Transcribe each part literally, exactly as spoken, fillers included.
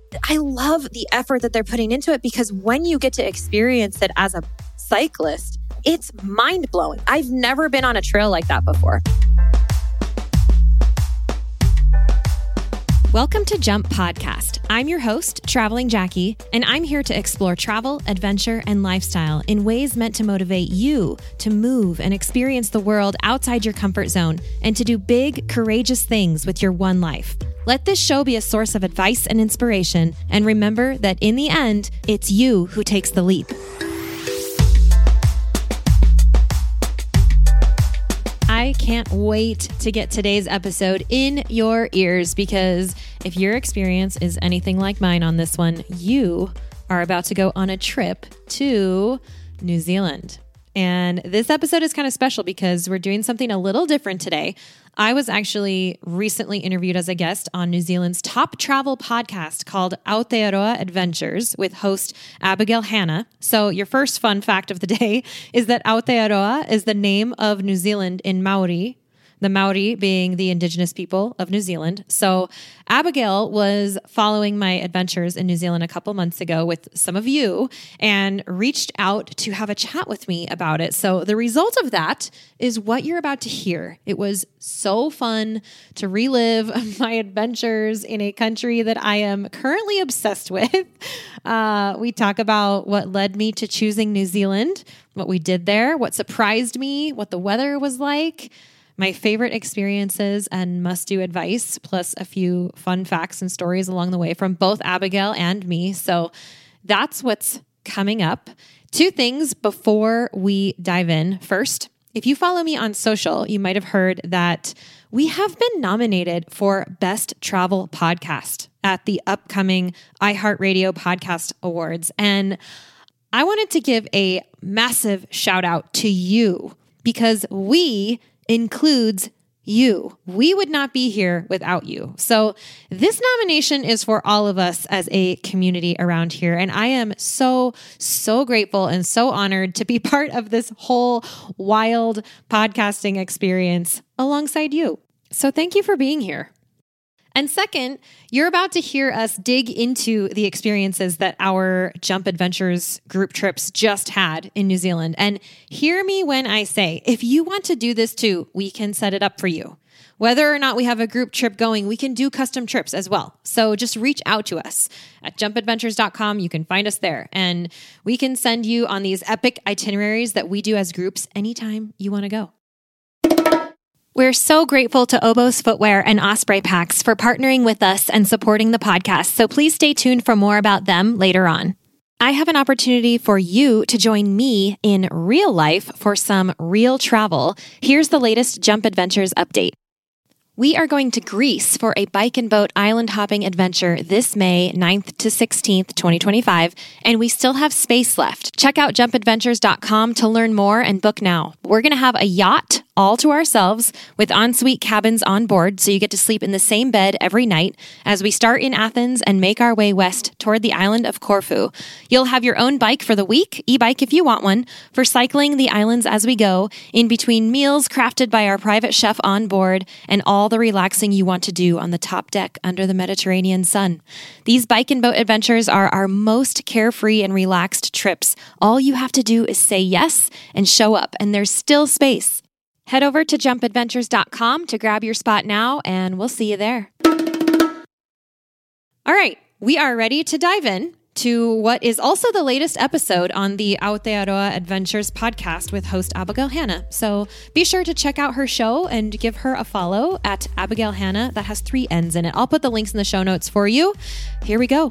I love the effort that they're putting into it, because when you get to experience it as a cyclist, it's mind-blowing. I've never been on a trail like that before. Welcome to Jump Podcast. I'm your host, Traveling Jackie, and I'm here to explore travel, adventure, and lifestyle in ways meant to motivate you to move and experience the world outside your comfort zone and to do big, courageous things with your one life. Let this show be a source of advice and inspiration, and remember that in the end, it's you who takes the leap. I can't wait to get today's episode in your ears, because if your experience is anything like mine on this one, you are about to go on a trip to New Zealand. And this episode is kind of special because we're doing something a little different today. I was actually recently interviewed as a guest on New Zealand's top travel podcast called Aotearoa Adventures with host Abigail Hanna. So your first fun fact of the day is that Aotearoa is the name of New Zealand in Maori, the Maori being the indigenous people of New Zealand. So Abigail was following my adventures in New Zealand a couple months ago with some of you and reached out to have a chat with me about it. So the result of that is what you're about to hear. It was so fun to relive my adventures in a country that I am currently obsessed with. Uh, we talk about what led me to choosing New Zealand, what we did there, what surprised me, what the weather was like, my favorite experiences and must-do advice, plus a few fun facts and stories along the way from both Abigail and me. So that's what's coming up. Two things before we dive in. First, if you follow me on social, you might have heard that we have been nominated for Best Travel Podcast at the upcoming iHeartRadio Podcast Awards. And I wanted to give a massive shout out to you, because we includes you. We would not be here without you. So this nomination is for all of us as a community around here. And I am so, so grateful and so honored to be part of this whole wild podcasting experience alongside you. So thank you for being here. And second, you're about to hear us dig into the experiences that our Jump Adventures group trips just had in New Zealand. And hear me when I say, if you want to do this too, we can set it up for you. Whether or not we have a group trip going, we can do custom trips as well. So just reach out to us at jump adventures dot com. You can find us there, and we can send you on these epic itineraries that we do as groups anytime you want to go. We're so grateful to Oboz Footwear and Osprey Packs for partnering with us and supporting the podcast, so please stay tuned for more about them later on. I have an opportunity for you to join me in real life for some real travel. Here's the latest Jump Adventures update. We are going to Greece for a bike and boat island hopping adventure this May ninth to sixteenth, twenty twenty-five, and we still have space left. Check out jump adventures dot com to learn more and book now. We're going to have a yacht all to ourselves with ensuite cabins on board, so you get to sleep in the same bed every night as we start in Athens and make our way west toward the island of Corfu. You'll have your own bike for the week, e-bike if you want one, for cycling the islands as we go, in between meals crafted by our private chef on board, and all the relaxing you want to do on the top deck under the Mediterranean sun. These bike and boat adventures are our most carefree and relaxed trips. All you have to do is say yes and show up, and there's still space. Head over to jump adventures dot com to grab your spot now, and we'll see you there. All right, we are ready to dive in to what is also the latest episode on the Aotearoa Adventures podcast with host Abigail Hanna. So be sure to check out her show and give her a follow at Abigail Hanna. That has three N's in it. I'll put the links in the show notes for you. Here we go.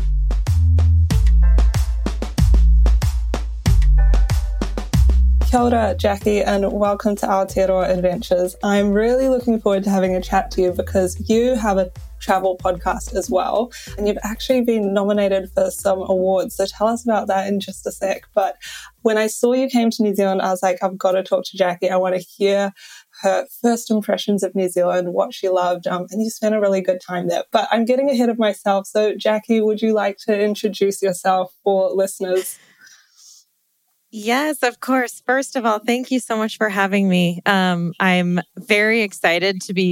Kia ora, Jackie, and welcome to Aotearoa Adventures. I'm really looking forward to having a chat to you because you have a travel podcast as well, and you've actually been nominated for some awards. So tell us about that in just a sec. But when I saw you came to New Zealand, I was like, I've got to talk to Jackie. I want to hear her first impressions of New Zealand, what she loved, um, and you spent a really good time there. But I'm getting ahead of myself. So Jackie, would you like to introduce yourself for listeners? Yes, of course. First of all, thank you so much for having me. Um, I'm very excited to be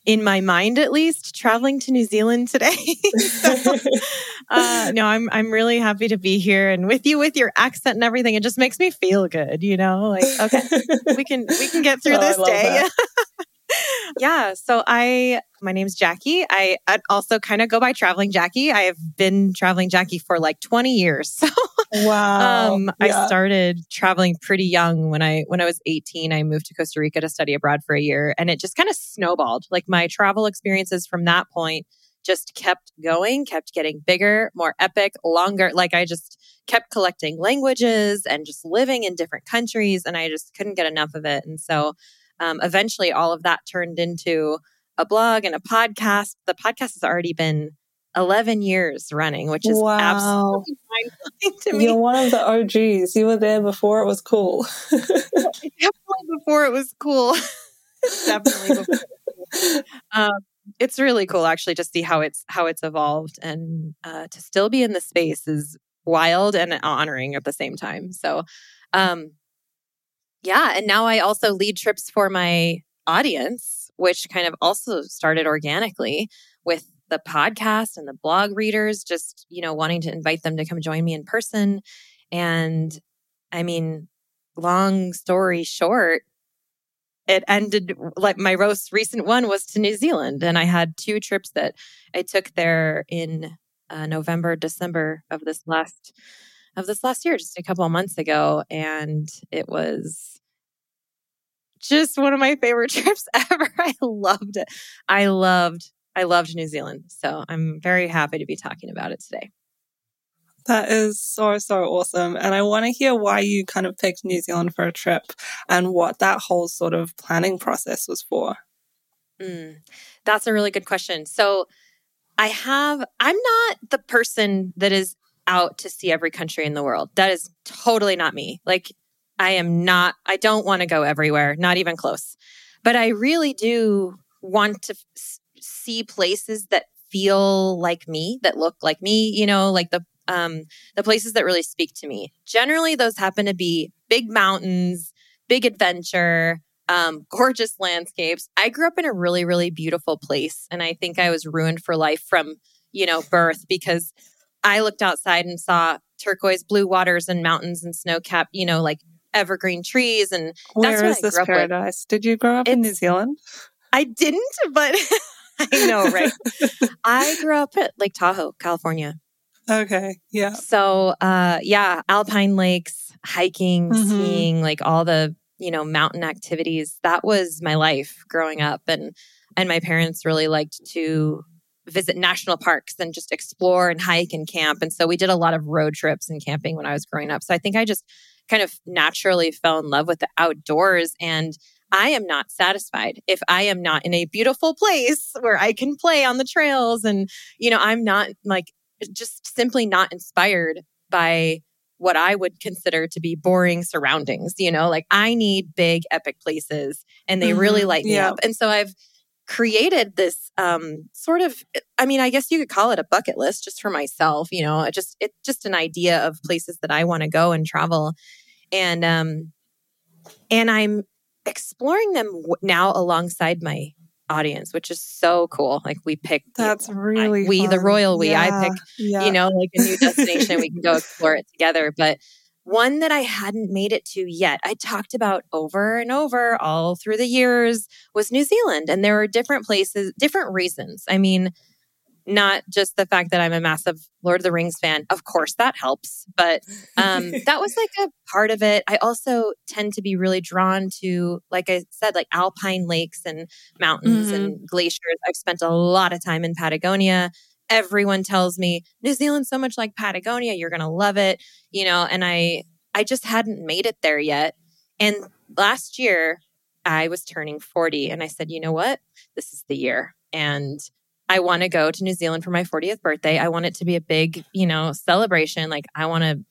in my mind at least, traveling to New Zealand today. so, uh, no, I'm I'm really happy to be here and with you with your accent and everything. It just makes me feel good, you know, like, okay, we can we can get through Oh, this I love day. that. Yeah. So I, my name's Jackie. I I'd also kind of go by Traveling Jackie. I have been Traveling Jackie for like twenty years. So Wow. um, Yeah. I started traveling pretty young. When I when I was eighteen, I moved to Costa Rica to study abroad for a year, and it just kind of snowballed. Like my travel experiences from that point just kept going, kept getting bigger, more epic, longer. Like I just kept collecting languages and just living in different countries, and I just couldn't get enough of it. And so Um, eventually, all of that turned into a blog and a podcast. The podcast has already been eleven years running, which is Wow. absolutely mind-blowing to me. You're one of the O Gs. You were there before it was cool. Definitely before it was cool. Definitely before it was cool. Um, it's really cool, actually, to see how it's how it's evolved, and uh, to still be in the space is wild and honoring at the same time. So, um, yeah. And now I also lead trips for my audience, which kind of also started organically with the podcast and the blog readers, just, you know, wanting to invite them to come join me in person. And I mean, long story short, it ended like my most recent one was to New Zealand. And I had two trips that I took there in uh, November, December of this last of this last year, just a couple of months ago. And it was just one of my favorite trips ever. I loved it. I loved, I loved New Zealand. So I'm very happy to be talking about it today. That is so, so awesome. And I want to hear why you kind of picked New Zealand for a trip and what that whole sort of planning process was for. Mm, that's a really good question. So I have, I'm not the person that is out to see every country in the world. That is totally not me. Like, I am not, I don't want to go everywhere, not even close. But I really do want to f- see places that feel like me, that look like me, you know, like the um, the places that really speak to me. Generally, those happen to be big mountains, big adventure, um, gorgeous landscapes. I grew up in a really, really beautiful place. And I think I was ruined for life from, you know, birth, because I looked outside and saw turquoise blue waters and mountains and snow-capped, you know, like evergreen trees. And Where that's what is I this grew up paradise? with. Did you grow up in New It's, Zealand? I didn't, but I know, right? I grew up at Lake Tahoe, California. Okay, yeah. So, uh, yeah, alpine lakes, hiking, Mhm. skiing, like all the, you know, mountain activities. That was my life growing up. And, and my parents really liked to visit national parks and just explore and hike and camp. And so we did a lot of road trips and camping when I was growing up. So I think I just kind of naturally fell in love with the outdoors. And I am not satisfied if I am not in a beautiful place where I can play on the trails. And, you know, I'm not like, just simply not inspired by what I would consider to be boring surroundings. You know, like I need big, epic places, and they mm-hmm. really light me yeah. up. And so I've created this um, sort of, I mean, I guess you could call it a bucket list just for myself. You know, it just it's just an idea of places that I want to go and travel, and um, and I'm exploring them now alongside my audience, which is so cool. Like we pick that's you know, really I, we fun. the royal we yeah, I pick yeah. you know like a new destination. We can go explore it together. But one that I hadn't made it to yet, I talked about over and over all through the years, was New Zealand. And there are different places, different reasons. I mean, not just the fact that I'm a massive Lord of the Rings fan. Of course, that helps. But um, that was like a part of it. I also tend to be really drawn to, like I said, like alpine lakes and mountains mm-hmm. and glaciers. I've spent a lot of time in Patagonia. Everyone tells me, New Zealand's so much like Patagonia. You're going to love it. You know, and I, I just hadn't made it there yet. And last year, I was turning forty. And I said, you know what? This is the year. And I want to go to New Zealand for my fortieth birthday. I want it to be a big, you know, celebration. Like I want to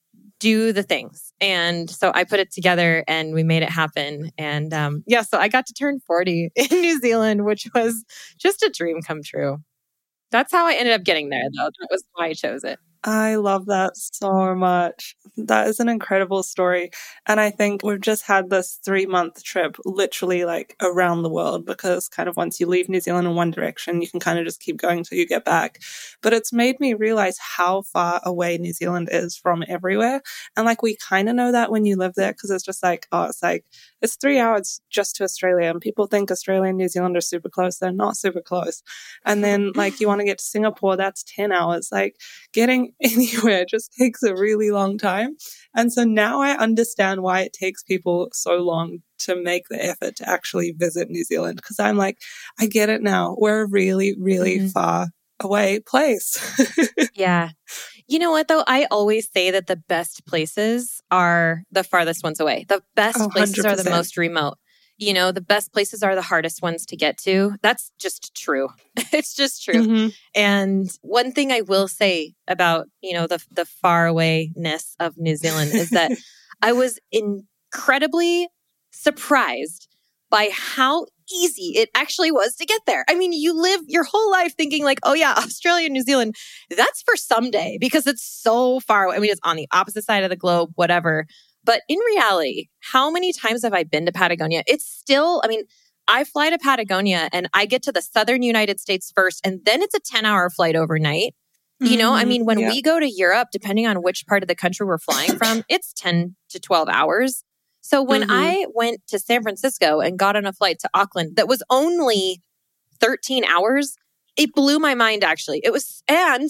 do the things. And so I put it together and we made it happen. And um, yeah, so I got to turn forty in New Zealand, which was just a dream come true. That's how I ended up getting there, though. That was why I chose it. I love that so much. That is an incredible story. And I think we've just had this three month trip literally like around the world, because kind of once you leave New Zealand in one direction, you can kind of just keep going till you get back. But it's made me realize how far away New Zealand is from everywhere. And like, we kind of know that when you live there, because it's just like, oh, it's like, it's three hours just to Australia. And people think Australia and New Zealand are super close. They're not super close. And then like, you want to get to Singapore, that's ten hours. Like, getting anywhere just takes a really long time. And so now I understand why it takes people so long to make the effort to actually visit New Zealand. Because I'm like, I get it now. We're a really, really mm-hmm. far away place. Yeah. You know what, though? I always say that the best places are the farthest ones away. The best oh, places are the most remote. You know, the best places are the hardest ones to get to. That's just true. It's just true. Mm-hmm. And one thing I will say about, you know, the the far awayness of New Zealand is that I was incredibly surprised by how easy it actually was to get there. I mean, you live your whole life thinking like, oh yeah, Australia, New Zealand, that's for someday because it's so far away. I mean, it's on the opposite side of the globe, whatever. But in reality, how many times have I been to Patagonia? It's still, I mean, I fly to Patagonia and I get to the southern United States first, and then it's a ten hour flight overnight. Mm-hmm. You know, I mean, when yeah. we go to Europe, depending on which part of the country we're flying from, it's ten to twelve hours. So when mm-hmm. I went to San Francisco and got on a flight to Auckland that was only thirteen hours, it blew my mind, actually. It was, and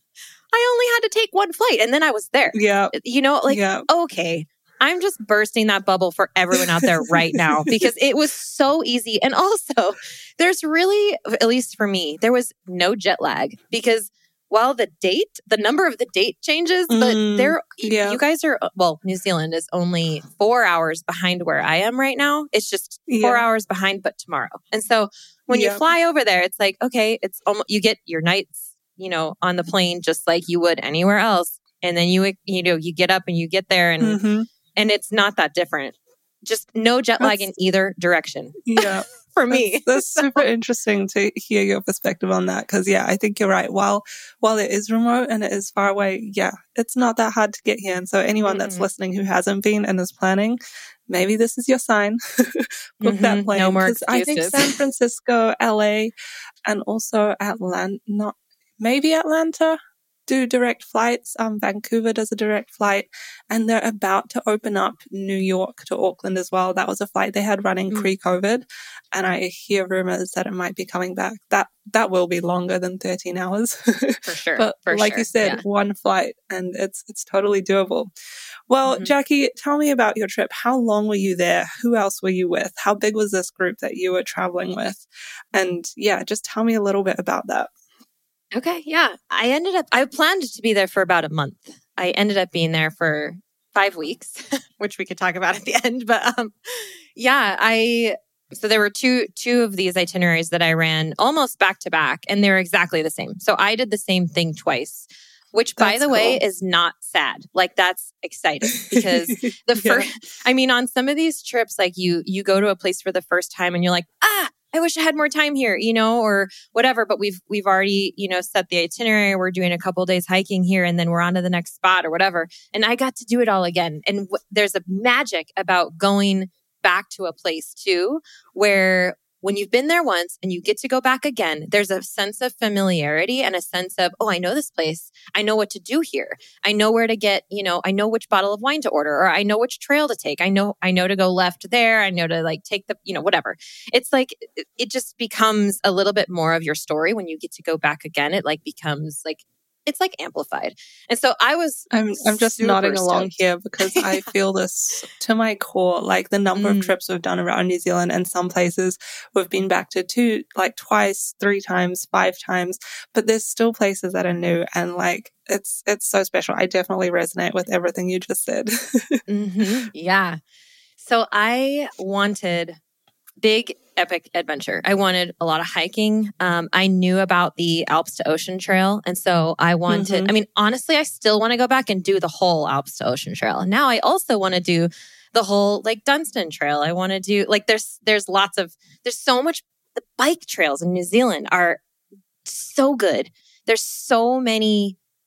I only had to take one flight and then I was there. Yeah. You know, like, yeah. okay. I'm just bursting that bubble for everyone out there right now because it was so easy. And also, there's really, at least for me, there was no jet lag because while the date, the number of the date changes, mm, but there, yeah. you guys are, well, New Zealand is only four hours behind where I am right now. It's just four yeah. hours behind, but tomorrow. And so when yeah. you fly over there, it's like, okay, it's almost, you get your nights, you know, on the plane just like you would anywhere else. And then you, you know, you get up and you get there and mm-hmm. And it's not that different. Just no jet lag that's, in either direction. Yeah. For me. That's, that's super interesting to hear your perspective on that. Because, yeah, I think you're right. While while it is remote and it is far away, yeah, it's not that hard to get here. And so anyone mm-hmm. that's listening who hasn't been and is planning, maybe this is your sign. Book mm-hmm. that plane. No more excuses. I think San Francisco, L A, and also Atlanta, not maybe Atlanta. do direct flights. Um, Vancouver does a direct flight, and they're about to open up New York to Auckland as well. That was a flight they had running mm. pre-COVID, and I hear rumors that it might be coming back. That that will be longer than thirteen hours. For sure. But for like sure. you said, yeah. one flight, and it's it's totally doable. Well, mm-hmm. Jackie, tell me about your trip. How long were you there? Who else were you with? How big was this group that you were traveling with? And yeah, just tell me a little bit about that. Okay, yeah. I ended up, I planned to be there for about a month. I ended up being there for five weeks, which we could talk about at the end. But um, yeah, I, so there were two, two of these itineraries that I ran almost back to back, and they were exactly the same. So I did the same thing twice, which that's by the cool. way is not sad. Like that's exciting because the yeah. first, I mean, on some of these trips, like you, you go to a place for the first time and you're like, ah, I wish I had more time here, you know, or whatever. But we've we've already, you know, set the itinerary. We're doing a couple of days hiking here, and then we're on to the next spot or whatever. And I got to do it all again. And w- there's a magic about going back to a place too, where when you've been there once and you get to go back again, there's a sense of familiarity and a sense of, oh, I know this place. I know what to do here. I know where to get, you know, I know which bottle of wine to order, or I know which trail to take. I know, I know to go left there. I know to like take the, you know, whatever. It's like, it just becomes a little bit more of your story when you get to go back again. It like becomes like, it's like amplified. And so I was I'm I'm just nodding stoked. along here because I feel this to my core, like the number mm. of trips we've done around New Zealand, and some places we've been back to two, like twice, three times, five times, but there's still places that are new, and like it's it's so special. I definitely resonate with everything you just said. mm-hmm. Yeah. So I wanted big epic adventure. I wanted a lot of hiking. Um, I knew about the Alps to Ocean Trail. And so I wanted, mm-hmm. I mean, honestly, I still want to go back and do the whole Alps to Ocean Trail. And now I also want to do the whole like Dunstan Trail. I want to do like, there's, there's lots of, there's so much, the bike trails in New Zealand are so good. There's so many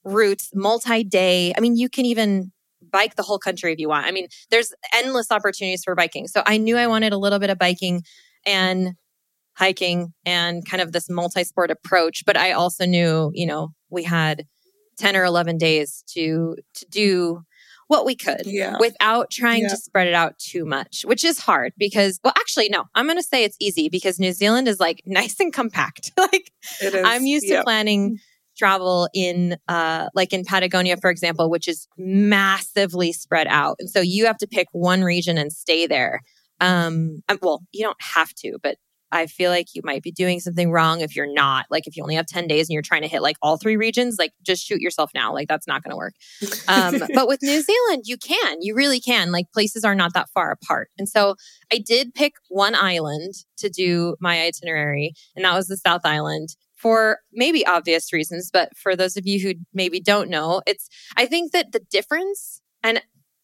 routes, multi-day. I mean, you can even bike the whole country if you want. I mean, there's endless opportunities for biking. So I knew I wanted a little bit of biking and hiking and kind of this multi-sport approach. But I also knew, you know, we had ten or eleven days to to do what we could yeah. without trying yeah. to spread it out too much, which is hard because, well, actually, no, I'm going to say it's easy because New Zealand is like nice and compact. Like it is. I'm used yep. to planning travel in, uh, like in Patagonia, for example, which is massively spread out. And so you have to pick one region and stay there. Um, well, you don't have to, but I feel like you might be doing something wrong if you're not. Like if you only have ten days and you're trying to hit like all three regions, like just shoot yourself now. Like that's not going to work. Um, but with New Zealand, you can, you really can. Like places are not that far apart. And so I did pick one island to do my itinerary, and that was the South Island for maybe obvious reasons. But for those of you who maybe don't know, it's, I think that the difference, and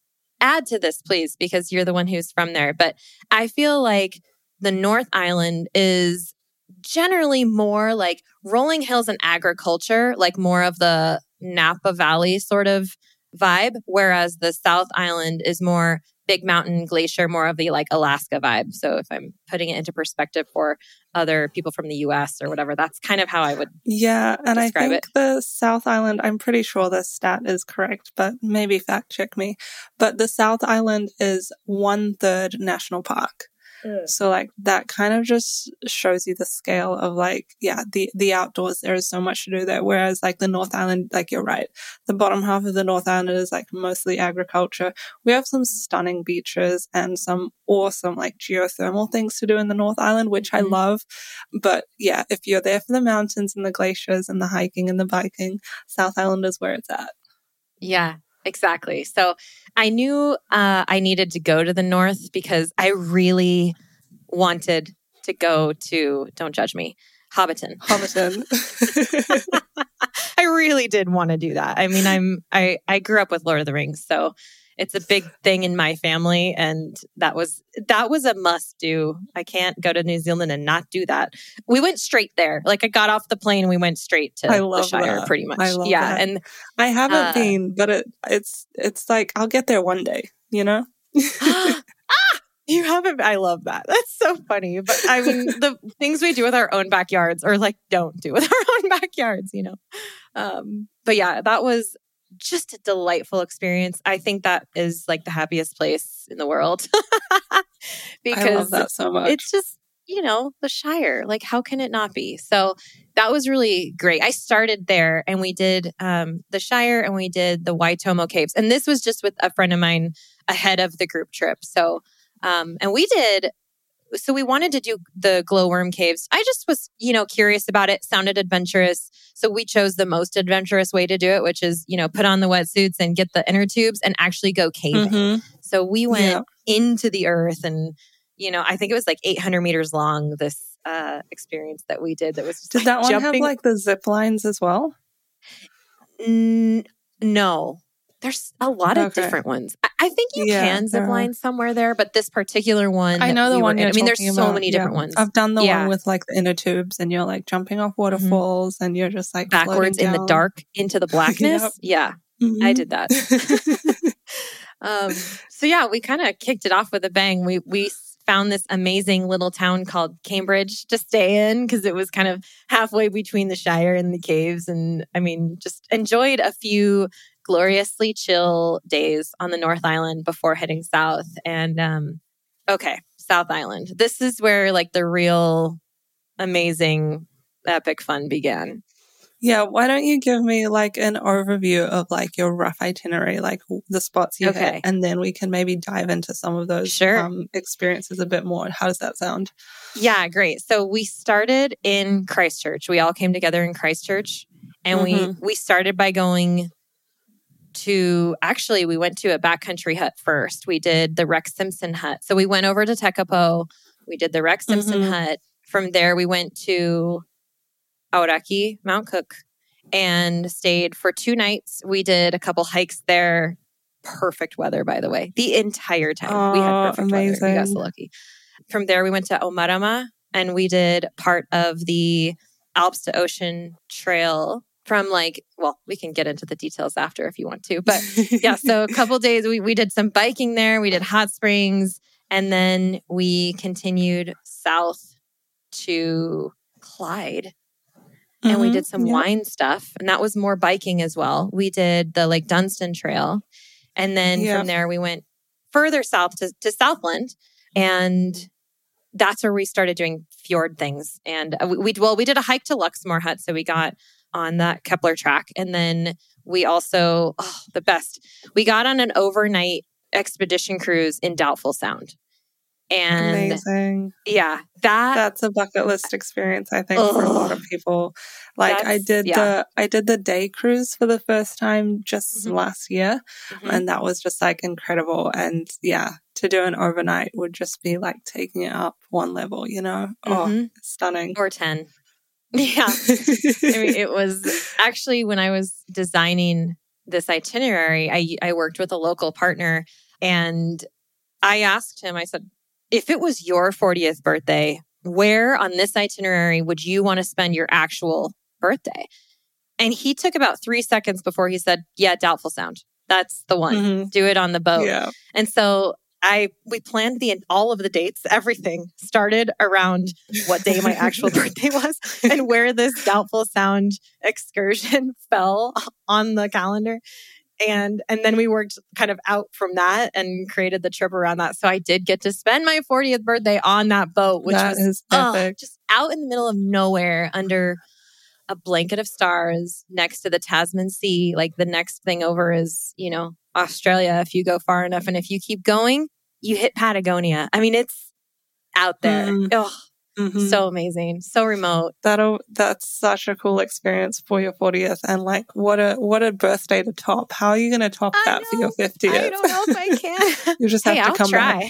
add to this, please, because you're the one who's from there. But I feel like the North Island is generally more like rolling hills and agriculture, like more of the Napa Valley sort of vibe, whereas the South Island is more big mountain glacier, more of the like Alaska vibe. So if I'm putting it into perspective for other people from the U S or whatever, that's kind of how I would yeah. And I think it. the South Island, I'm pretty sure the stat is correct, but maybe fact check me. But the South Island is one third national park. So like that kind of just shows you the scale of like, yeah, the, the outdoors, there is so much to do there. Whereas like the North Island, like you're right, the bottom half of the North Island is like mostly agriculture. We have some stunning beaches and some awesome like geothermal things to do in the North Island, which mm-hmm. I love. But yeah, if you're there for the mountains and the glaciers and the hiking and the biking, South Island is where it's at. Yeah. Exactly. So I knew uh, I needed to go to the north because I really wanted to go to, don't judge me, Hobbiton. Hobbiton. I really did want to do that. I mean, I'm I, I grew up with Lord of the Rings, so it's a big thing in my family, and that was that was a must do. I can't go to New Zealand and not do that. We went straight there. Like I got off the plane and we went straight to I love the Shire that. pretty much. I love yeah. that. And I haven't uh, been, but it it's it's like I'll get there one day, you know? ah, you haven't. I love that. That's so funny. But I mean, the things we do with our own backyards or like don't do with our own backyards, you know? Um, but yeah, that was just a delightful experience. I think that is like the happiest place in the world because I love that so much. It's just, you know, the Shire. Like, how can it not be? So that was really great. I started there and we did um, the Shire and we did the Waitomo Caves. And this was just with a friend of mine ahead of the group trip. So, um, and we did, so we wanted to do the glowworm caves. I just was, you know, curious about it, sounded adventurous. So we chose the most adventurous way to do it, which is, you know, put on the wetsuits and get the inner tubes and actually go caving. Mm-hmm. So we went yeah. into the earth and, you know, I think it was like eight hundred meters long, this uh, experience that we did that was just Did like that one jumping. have like the zip lines as well? N- no. There's a lot of okay. different ones. I, I think you yeah, can zip line somewhere there, but this particular one, I know the we one. Were, I mean, there's about. so many different yeah. ones. I've done the yeah. one with like the inner tubes, and you're like jumping off waterfalls, mm-hmm. and you're just like backwards in the dark into the blackness. yep. Yeah, mm-hmm. I did that. um, so yeah, we kind of kicked it off with a bang. We we found this amazing little town called Cambridge to stay in because it was kind of halfway between the Shire and the caves, and I mean, just enjoyed a few gloriously chill days on the North Island before heading south. And um, okay, South Island. This is where like the real amazing epic fun began. Yeah, why don't you give me like an overview of like your rough itinerary, like the spots you okay. hit, and then we can maybe dive into some of those sure. um, experiences a bit more. How does that sound? Yeah, great. So we started in Christchurch. We all came together in Christchurch, and mm-hmm. we we started by going to, actually, we went to a backcountry hut first. We did the Rex Simpson hut. So we went over to Tekapo. We did the Rex Simpson mm-hmm. hut. From there, we went to Aoraki, Mount Cook, and stayed for two nights. We did a couple hikes there. Perfect weather, by the way. The entire time. Oh, we had perfect amazing. weather. We got so lucky. From there, we went to Omarama, and we did part of the Alps to Ocean Trail from like, well, we can get into the details after if you want to. But yeah, so a couple days, we, we did some biking there. We did hot springs. And then we continued south to Clyde. And mm-hmm. we did some yep. wine stuff. And that was more biking as well. We did the Lake Dunstan Trail. And then yep. from there, we went further south to, to Southland. And that's where we started doing fjord things. And we, we well, we did a hike to Luxmore Hut. So we got on that Kepler track. And then we also, oh, the best, we got on an overnight expedition cruise in Doubtful Sound. And amazing. Yeah, that that's a bucket list experience, I think, oh, for a lot of people. Like I did yeah. the I did the day cruise for the first time just mm-hmm. last year. Mm-hmm. And that was just like incredible. And yeah, to do an overnight would just be like taking it up one level, you know? Mm-hmm. Oh, stunning. Or ten. Yeah. I mean, it was actually when I was designing this itinerary, I I worked with a local partner and I asked him, I said, if it was your fortieth birthday, where on this itinerary would you want to spend your actual birthday? And he took about three seconds before he said, yeah, Doubtful Sound. That's the one. Mm-hmm. Do it on the boat. Yeah. And so I we planned the all of the dates, everything started around what day my actual birthday was and where this Doubtful Sound excursion fell on the calendar. And and then we worked kind of out from that and created the trip around that. So I did get to spend my fortieth birthday on that boat, which that was is epic. Oh, just out in the middle of nowhere under a blanket of stars next to the Tasman Sea. Like the next thing over is, you know, Australia if you go far enough. And if you keep going, you hit Patagonia. I mean, it's out there. Mm. Oh, mm-hmm. So amazing. So remote. That'll, that's such a cool experience for your fortieth. And like, what a, what a birthday to top. How are you going to top that know, for your fiftieth? I don't know if I can. You just have hey, to I'll come try.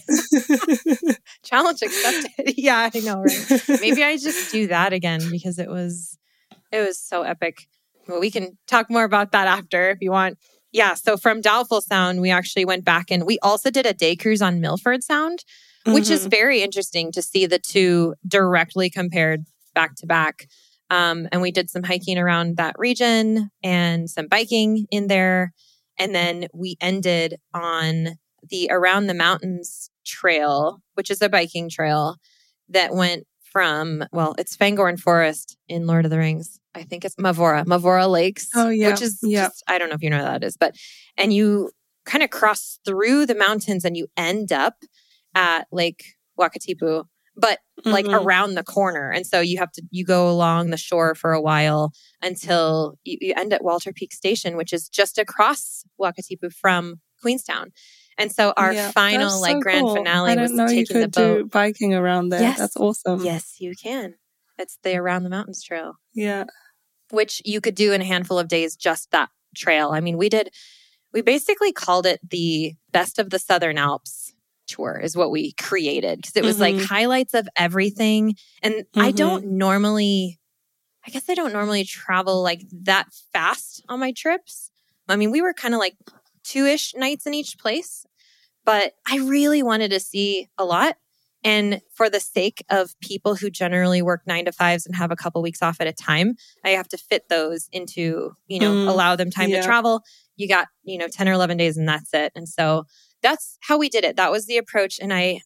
back. Challenge accepted. Yeah, I know, right? Maybe I just do that again because it was, it was so epic. Well, we can talk more about that after if you want. Yeah. So from Doubtful Sound, we actually went back and we also did a day cruise on Milford Sound, which mm-hmm. is very interesting to see the two directly compared back to back. Um, and we did some hiking around that region and some biking in there. And then we ended on the Around the Mountains trail, which is a biking trail that went from, well, it's Fangorn Forest in Lord of the Rings. I think it's Mavora, Mavora Lakes, oh, yeah. which is, yeah. just, I don't know if you know what that is, but, and you kind of cross through the mountains and you end up at Lake Wakatipu, but like mm-hmm. around the corner. And so you have to, you go along the shore for a while until you, you end at Walter Peak Station, which is just across Wakatipu from Queenstown. And so our yeah, final like so grand cool. finale I was didn't know taking you could the boat. Do biking around there. Yes. That's awesome. Yes, you can. It's the Around the Mountains trail. Yeah. Which you could do in a handful of days, just that trail. I mean, we did, we basically called it the Best of the Southern Alps tour is what we created because it was mm-hmm. like highlights of everything. And mm-hmm. I don't normally, I guess I don't normally travel like that fast on my trips. I mean, we were kind of like two-ish nights in each place, but I really wanted to see a lot. And for the sake of people who generally work nine to fives and have a couple weeks off at a time, I have to fit those into, you know, mm, allow them time yeah. to travel. You got, you know, ten or eleven days and that's it. And so that's how we did it. That was the approach. And I,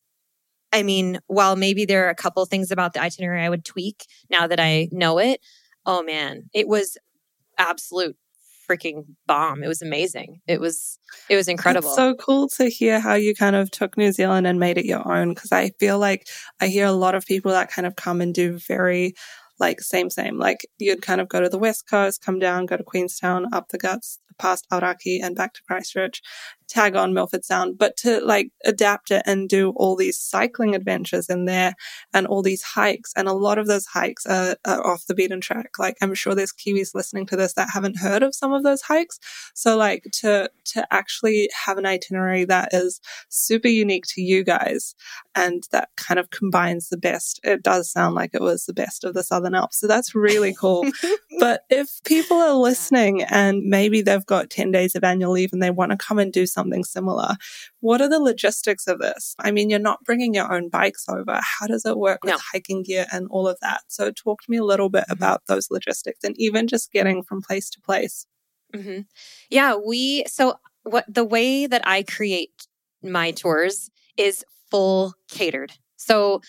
I mean, while maybe there are a couple things about the itinerary I would tweak now that I know it, oh man, it was absolute freaking bomb. It was amazing. It was, it was incredible. It's so cool to hear how you kind of took New Zealand and made it your own. Cause I feel like I hear a lot of people that kind of come and do very like same, same, like you'd kind of go to the West Coast, come down, go to Queenstown, up the guts, past Aoraki and back to Christchurch, tag on Milford Sound, but to like adapt it and do all these cycling adventures in there and all these hikes. And a lot of those hikes are, are off the beaten track. Like I'm sure there's Kiwis listening to this that haven't heard of some of those hikes. So like to, to actually have an itinerary that is super unique to you guys and that kind of combines the best. It does sound like it was the best of the Southern Alps. So that's really cool. But if people are listening and maybe they've got ten days of annual leave and they want to come and do something similar. What are the logistics of this? I mean, you're not bringing your own bikes over. How does it work with No. hiking gear and all of that? So talk to me a little bit about those logistics and even just getting from place to place. Mm-hmm. Yeah, we, so what the way that I create my tours is full catered. So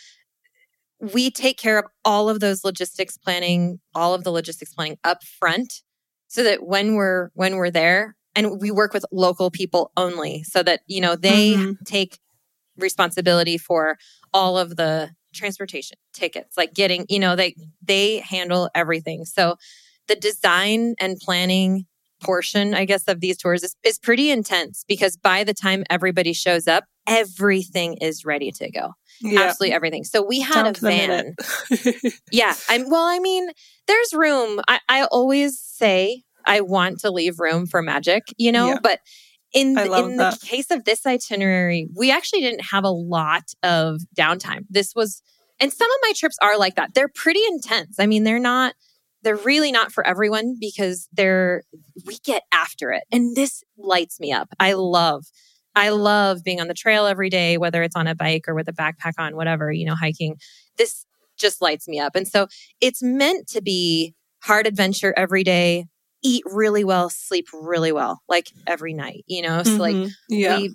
we take care of all of those logistics planning, all of the logistics planning up front so that when we're, when we're there, and we work with local people only so that, you know, they mm-hmm. take responsibility for all of the transportation, tickets, like getting, you know, they, they handle everything. So the design and planning portion, I guess, of these tours is, is pretty intense because by the time everybody shows up, everything is ready to go. Yeah. Absolutely everything. So we had Down a van. yeah. I'm, well, I mean, there's room. I, I always say I want to leave room for magic, you know, yeah. but in, in the case of this itinerary, we actually didn't have a lot of downtime. This was, and some of my trips are like that. They're pretty intense. I mean, they're not, they're really not for everyone because they're, we get after it. And this lights me up. I love, I love being on the trail every day, whether it's on a bike or with a backpack on, whatever, you know, hiking. This just lights me up. And so it's meant to be hard adventure every day, eat really well, sleep really well, like every night, you know? So mm-hmm. like yeah. we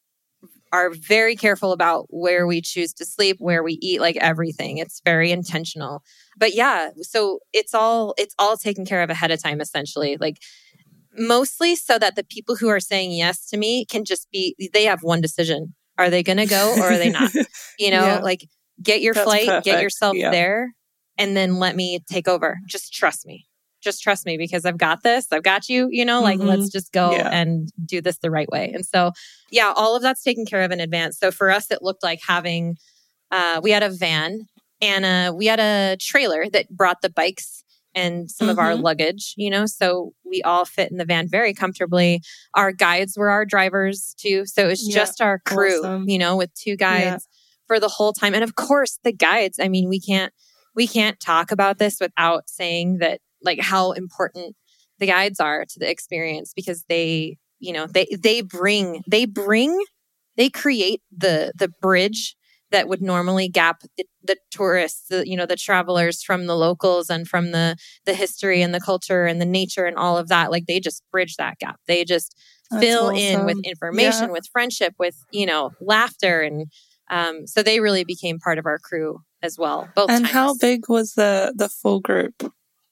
are very careful about where we choose to sleep, where we eat, like everything. It's very intentional. But yeah, so it's all, it's all taken care of ahead of time, essentially. Like mostly so that the people who are saying yes to me can just be, they have one decision. Are they going to go or are they not? You know, yeah. like get your That's flight, perfect. Get yourself yeah. there, and then let me take over. Just trust me. Just trust me because I've got this. I've got you, you know, like mm-hmm. let's just go yeah. and do this the right way. And so, yeah, all of that's taken care of in advance. So for us, it looked like having, uh, we had a van and uh, we had a trailer that brought the bikes and some mm-hmm. of our luggage, you know, so we all fit in the van very comfortably. Our guides were our drivers too. So it was yeah. just our crew, awesome. You know, with two guides yeah. for the whole time. And of course the guides, I mean, we can't, we can't talk about this without saying that like how important the guides are to the experience because they, you know, they, they bring, they bring, they create the, the bridge that would normally gap the, the tourists, the, you know, the travelers from the locals and from the, the history and the culture and the nature and all of that. Like they just bridge that gap. They just That's fill awesome. In with information, yeah. with friendship, with, you know, laughter. And um, so they really became part of our crew as well. Both and times. How big was the, the full group?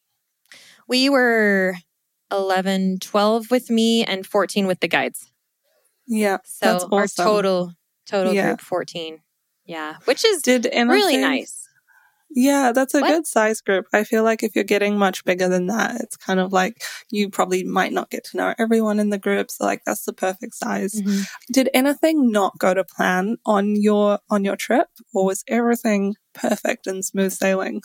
We were eleven, twelve with me and fourteen with the guides. Yeah. So that's awesome. Our total, total yeah. group fourteen. Yeah. Which is Did anything, really nice. Yeah, that's a what? good size group. I feel like if you're getting much bigger than that, it's kind of like you probably might not get to know everyone in the group. So like that's the perfect size. Mm-hmm. Did anything not go to plan on your on your trip, or was everything perfect and smooth sailing?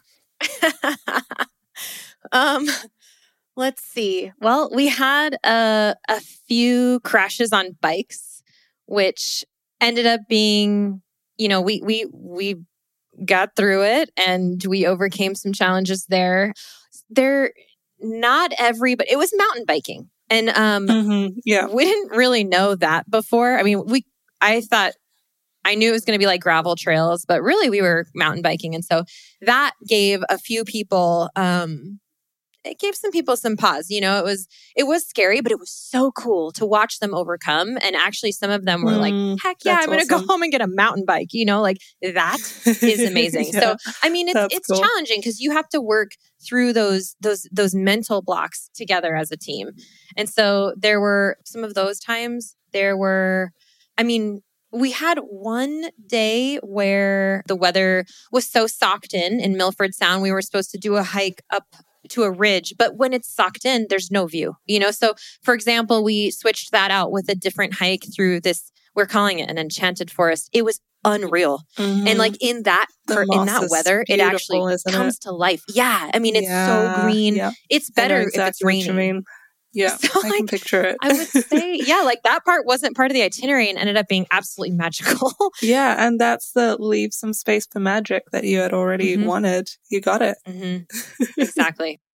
um Let's see. Well, we had a, a few crashes on bikes, which ended up being, you know, we we we got through it and we overcame some challenges there. They're not every, but it was mountain biking. And um, mm-hmm. yeah. we didn't really know that before. I mean, we I thought, I knew it was going to be like gravel trails, but really we were mountain biking. And so that gave a few people... Um, it gave some people some pause. You know, it was, it was scary, but it was so cool to watch them overcome. And actually some of them were mm, like, heck yeah, I'm going to awesome. Go home and get a mountain bike. You know, like that is amazing. yeah, so, I mean, it's, it's cool. challenging because you have to work through those, those, those mental blocks together as a team. And so there were some of those times there were, I mean, we had one day where the weather was so socked in, in Milford Sound, we were supposed to do a hike up to a ridge, but when it's socked in, there's no view, you know? So for example, we switched that out with a different hike through this, we're calling it an enchanted forest. It was unreal. Mm-hmm. And like in that, for, in that weather, it actually comes it? to life. Yeah. I mean, it's yeah, so green. Yeah. It's better exactly if it's raining. What you mean. Yeah, so, I like, can picture it. I would say, yeah, like that part wasn't part of the itinerary and ended up being absolutely magical. Yeah, and that's the leave some space for magic that you had already mm-hmm. wanted. You got it. Mm-hmm. Exactly.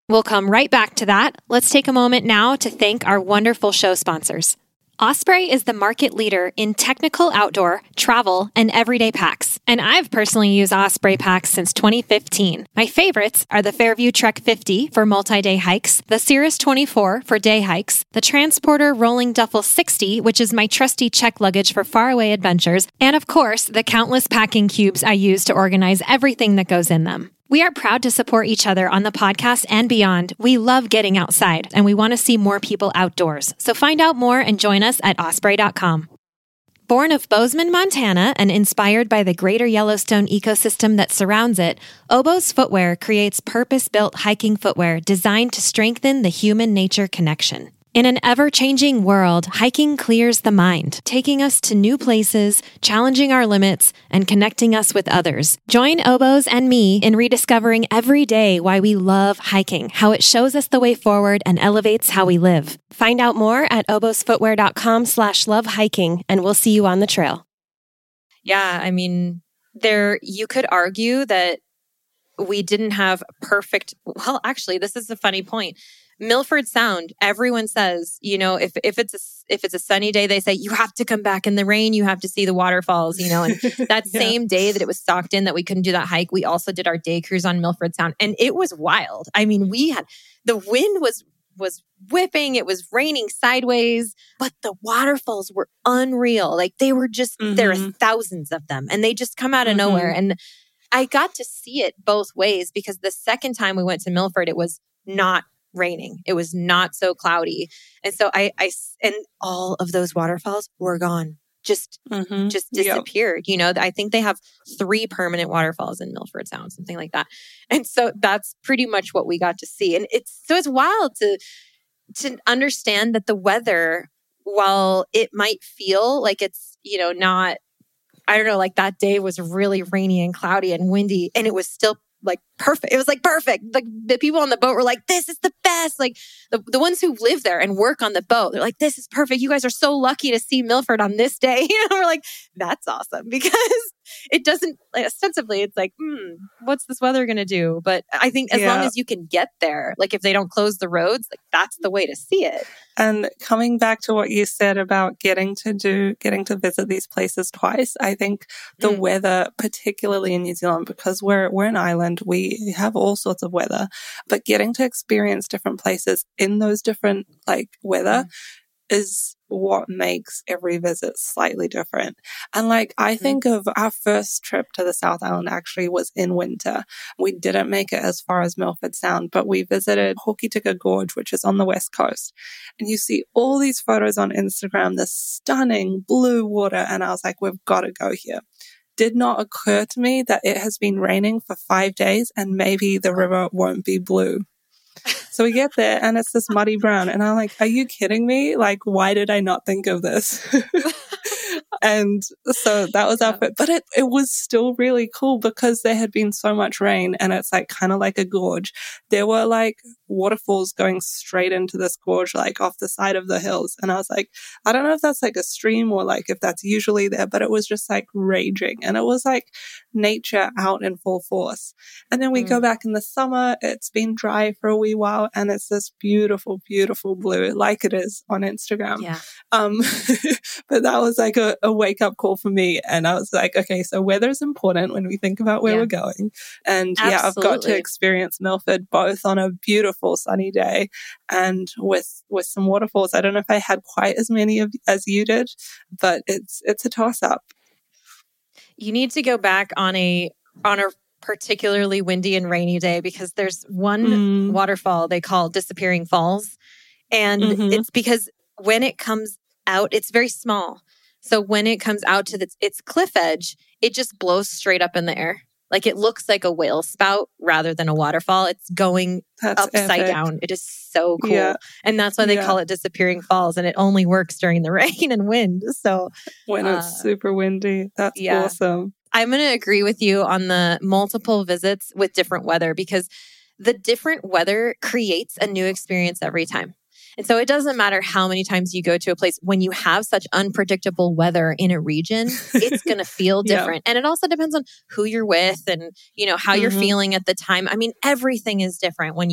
We'll come right back to that. Let's take a moment now to thank our wonderful show sponsors. Osprey is the market leader in technical outdoor, travel, and everyday packs. And I've personally used Osprey packs since twenty fifteen. My favorites are the Fairview Trek fifty for multi-day hikes, the Cirrus twenty-four for day hikes, the Transporter Rolling Duffel sixty, which is my trusty check luggage for faraway adventures, and of course, the countless packing cubes I use to organize everything that goes in them. We are proud to support each other on the podcast and beyond. We love getting outside, and we want to see more people outdoors. So find out more and join us at osprey dot com. Born of Bozeman, Montana, and inspired by the greater Yellowstone ecosystem that surrounds it, Oboz Footwear creates purpose-built hiking footwear designed to strengthen the human-nature connection. In an ever-changing world, hiking clears the mind, taking us to new places, challenging our limits, and connecting us with others. Join Oboz and me in rediscovering every day why we love hiking, how it shows us the way forward and elevates how we live. Find out more at obozfootwear dot com slash love hiking, and we'll see you on the trail. Yeah, I mean, there you could argue that we didn't have perfect... Well, actually, this is a funny point. Milford Sound, everyone says, you know, if if it's a, if it's a sunny day, they say, you have to come back in the rain. You have to see the waterfalls, you know, and that yeah. same day that it was socked in that we couldn't do that hike, we also did our day cruise on Milford Sound. And it was wild. I mean, we had, the wind was, was whipping. It was raining sideways, but the waterfalls were unreal. Like they were just, mm-hmm. there are thousands of them and they just come out of mm-hmm. nowhere. And I got to see it both ways because the second time we went to Milford, it was not raining. It was not so cloudy. And so I, I, and all of those waterfalls were gone. Just, mm-hmm. just disappeared. Yep. You know, I think they have three permanent waterfalls in Milford Sound, something like that. And so that's pretty much what we got to see. And it's, so it's wild to, to understand that the weather, while it might feel like it's, you know, not, I don't know, like that day was really rainy and cloudy and windy and it was still like perfect. It was like perfect. Like the people on the boat were like, this is the best. Like the, the ones who live there and work on the boat, they're like, this is perfect. You guys are so lucky to see Milford on this day. You know, we're like, that's awesome because it doesn't, like, ostensibly, it's like, hmm, what's this weather going to do? But I think as yeah. long as you can get there, like if they don't close the roads, like that's the way to see it. And coming back to what you said about getting to do, getting to visit these places twice, I think the mm. weather, particularly in New Zealand, because we're, we're an island, we have all sorts of weather, but getting to experience different places in those different like weather mm. is what makes every visit slightly different. And like, I think mm. of our first trip to the South Island actually was in winter. We didn't make it as far as Milford Sound, but we visited Hokitika Gorge, which is on the west coast. And you see all these photos on Instagram, this stunning blue water. And I was like, we've got to go here. Did not occur to me that it has been raining for five days and maybe the river won't be blue. So we get there and it's this muddy brown and I'm like, are you kidding me? Like, why did I not think of this? And so that was our first, but it, it was still really cool because there had been so much rain and it's like kind of like a gorge. There were like waterfalls going straight into this gorge, like off the side of the hills. And I was like, I don't know if that's like a stream or like if that's usually there, but it was just like raging and it was like nature out in full force. And then we mm. go back in the summer, it's been dry for a wee while and it's this beautiful, beautiful blue like it is on Instagram. Yeah. Um, but that was like a, a wake up call for me. And I was like, okay, so weather is important when we think about where yeah. we're going. And Absolutely. yeah, I've got to experience Milford both on a beautiful sunny day and with, with some waterfalls. I don't know if I had quite as many of, as you did, but it's, it's a toss up. You need to go back on a, on a particularly windy and rainy day because there's one mm. waterfall they call Disappearing Falls. And mm-hmm. it's because when it comes out, it's very small. So when it comes out to the, its cliff edge, it just blows straight up in the air. Like it looks like a whale spout rather than a waterfall. It's going that's upside epic. Down. It is so cool. Yeah. And that's why they yeah. call it Disappearing Falls. And it only works during the rain and wind. So when uh, it's super windy, that's yeah. awesome. I'm going to agree with you on the multiple visits with different weather because the different weather creates a new experience every time. And so it doesn't matter how many times you go to a place, when you have such unpredictable weather in a region, it's going to feel different. Yeah. And it also depends on who you're with and, you know, how mm-hmm. you're feeling at the time. I mean, everything is different when you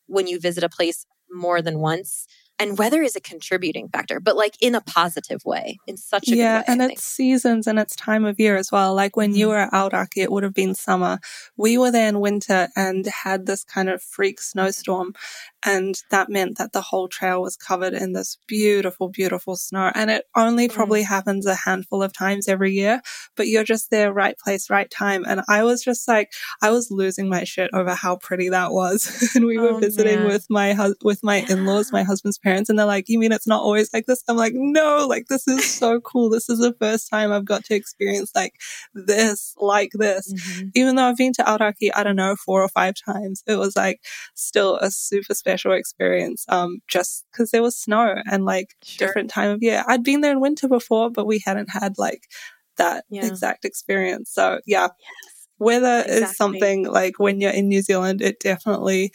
when you visit a place more than once. And weather is a contributing factor, but like in a positive way, in such a yeah, good way. and I it's seasons and it's time of year as well. Like when mm-hmm. you were at Aoraki, it would have been summer. We were there in winter and had this kind of freak snowstorm. And that meant that the whole trail was covered in this beautiful, beautiful snow. And it only probably mm. happens a handful of times every year, but you're just there, right place, right time. And I was just like, I was losing my shit over how pretty that was. And we were oh, visiting man. with my, hu- with my in-laws, my husband's parents. And they're like, you mean it's not always like this? I'm like, no, like this is so cool. This is the first time I've got to experience like this, like this. Mm-hmm. Even though I've been to Aoraki, I don't know, four or five times, it was like still a super special experience, um, just because there was snow and like sure. different time of year. I'd been there in winter before, but we hadn't had like that yeah. exact experience. So yeah, yes. weather exactly. is something like when you're in New Zealand, it definitely,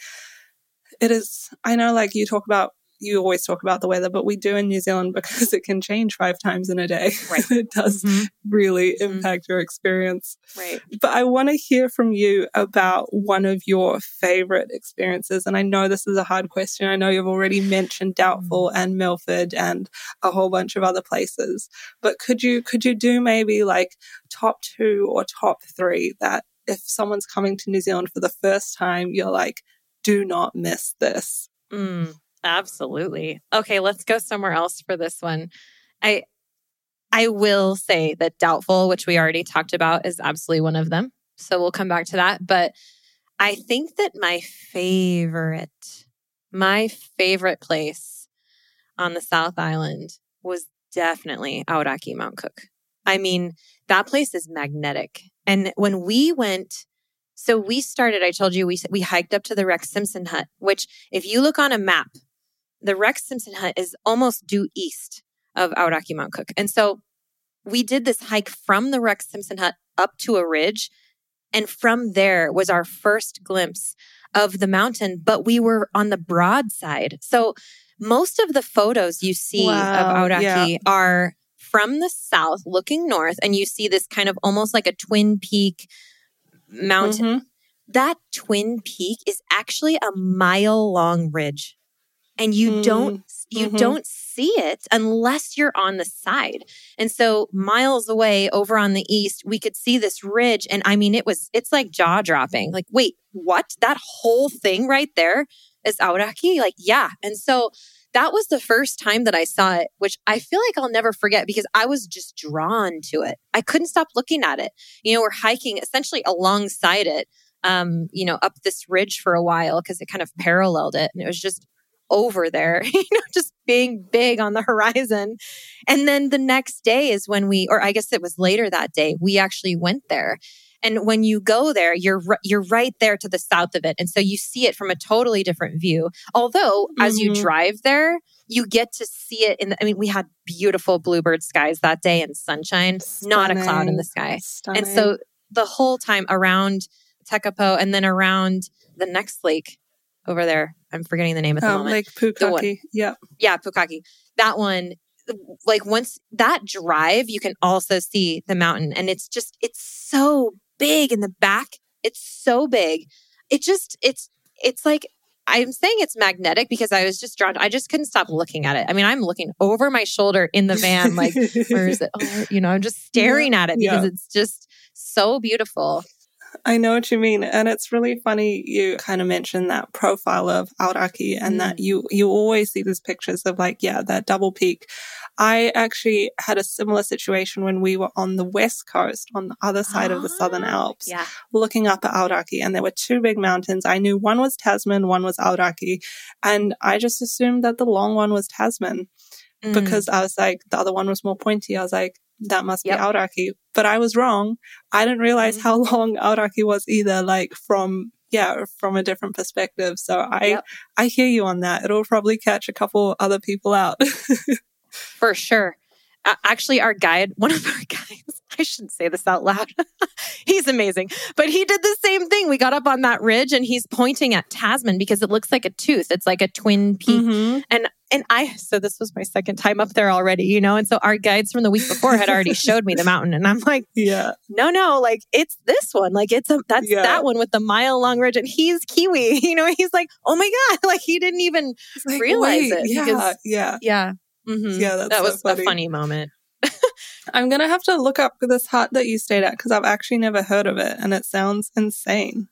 it is, I know like you talk about, you always talk about the weather, but we do in New Zealand because it can change five times in a day. Right. It does mm-hmm. really mm-hmm. impact your experience. Right. But I want to hear from you about one of your favorite experiences. And I know this is a hard question. I know you've already mentioned Doubtful mm-hmm. and Milford and a whole bunch of other places. But could you, could you do maybe like top two or top three that if someone's coming to New Zealand for the first time, you're like, do not miss this? Mm. Absolutely. Okay, let's go somewhere else for this one. I I will say that Doubtful, which we already talked about, is absolutely one of them. So we'll come back to that. But I think that my favorite, my favorite place on the South Island was definitely Aoraki Mount Cook. I mean, that place is magnetic. And when we went... So we started, I told you, we we hiked up to the Rex Simpson Hut, which if you look on a map, the Rex Simpson Hut is almost due east of Aoraki Mount Cook. And so we did this hike from the Rex Simpson Hut up to a ridge. And from there was our first glimpse of the mountain, but we were on the broad side. So most of the photos you see wow, of Aoraki yeah. are from the south looking north, and you see this kind of almost like a twin peak mountain. Mm-hmm. That twin peak is actually a mile long ridge. And you mm, don't you mm-hmm. don't see it unless you're on the side. And so miles away over on the east, we could see this ridge. And I mean, it was it's like jaw dropping. Like, wait, what? That whole thing right there is Aoraki? Like, yeah. And so that was the first time that I saw it, which I feel like I'll never forget because I was just drawn to it. I couldn't stop looking at it. You know, we're hiking essentially alongside it, um, you know, up this ridge for a while because it kind of paralleled it. And it was just over there, you know, just being big on the horizon. And then the next day is when we, or I guess it was later that day, we actually went there. And when you go there, you're you're right there to the south of it. And so you see it from a totally different view. Although mm-hmm. as you drive there, you get to see it in the, I mean, we had beautiful bluebird skies that day and sunshine, Stunning. Not a cloud in the sky. Stunning. And so the whole time around Tekapo and then around the next lake over there, I'm forgetting the name at the oh, moment. Lake Pukaki. Yeah. Yeah, Pukaki. That one, like once that drive, you can also see the mountain. And it's just, it's so big in the back. It's so big. It just, it's, it's like, I'm saying it's magnetic because I was just drawn. I just couldn't stop looking at it. I mean, I'm looking over my shoulder in the van, like, where is it? Oh, you know, I'm just staring yeah, at it because yeah. it's just so beautiful. I know what you mean. And it's really funny you kind of mentioned that profile of Aoraki and mm. that you, you always see these pictures of like, yeah, that double peak. I actually had a similar situation when we were on the west coast, on the other side oh, of the Southern Alps, yeah. looking up at Aoraki. And there were two big mountains. I knew one was Tasman, one was Aoraki. And I just assumed that the long one was Tasman mm. because I was like, the other one was more pointy. I was like, that must yep. be Aoraki. But I was wrong. I didn't realize mm-hmm. how long Aoraki was either, like from, yeah, from a different perspective. So I, yep. I hear you on that. It'll probably catch a couple other people out. For sure. uh, actually our guide, one of our guides, I shouldn't say this out loud. He's amazing. But he did the same thing. We got up on that ridge and he's pointing at Tasman because it looks like a tooth. It's like a twin peak. Mm-hmm. And and I, so this was my second time up there already, you know? And so our guides from the week before had already showed me the mountain. And I'm like, yeah, no, no, like it's this one. Like it's a, that's yeah. that one with the mile long ridge. And he's Kiwi, you know? He's like, oh my God, like he didn't even like, realize wait, it. Yeah, because, yeah. Yeah. Mm-hmm. Yeah, that's that so was funny. a funny moment. I'm going to have to look up this hut that you stayed at because I've actually never heard of it and it sounds insane.